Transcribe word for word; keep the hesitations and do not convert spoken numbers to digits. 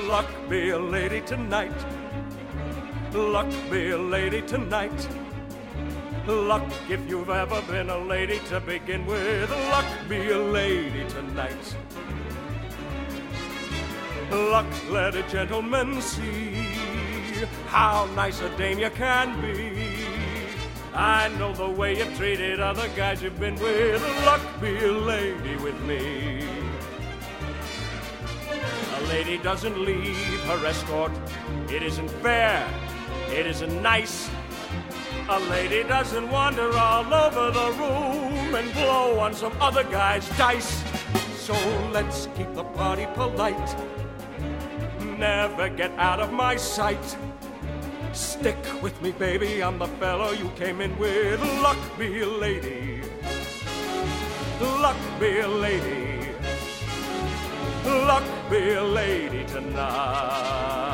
Luck be a lady tonight. Luck be a lady tonight. Luck if you've ever been a lady to begin with. Luck be a lady tonight. Luck, let a gentleman see how nice a dame you can be. I know the way you've treated other guys you've been with. Luck, be a lady with me. A lady doesn't leave her escort. It isn't fair. It isn't nice. A lady doesn't wander all over the room and blow on some other guy's dice. So let's keep the party polite. Never get out of my sight. Stick with me, baby, I'm the fellow you came in with. Luck be a lady. Luck be a lady. Luck be a lady tonight.